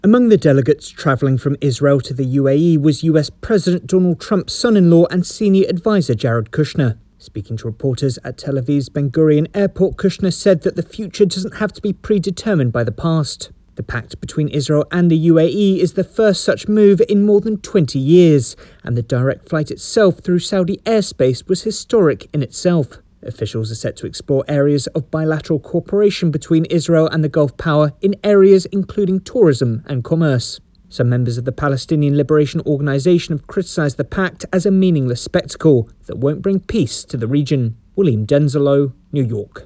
Among the delegates travelling from Israel to the UAE was US President Donald Trump's son-in-law and senior advisor Jared Kushner. Speaking to reporters at Tel Aviv's Ben Gurion Airport, Kushner said that the future doesn't have to be predetermined by the past. The pact between Israel and the UAE is the first such move in more than 20 years, and the direct flight itself through Saudi airspace was historic in itself. Officials are set to explore areas of bilateral cooperation between Israel and the Gulf power in areas including tourism and commerce. Some members of the Palestinian Liberation Organization have criticized the pact as a meaningless spectacle that won't bring peace to the region. William Denzelo, New York.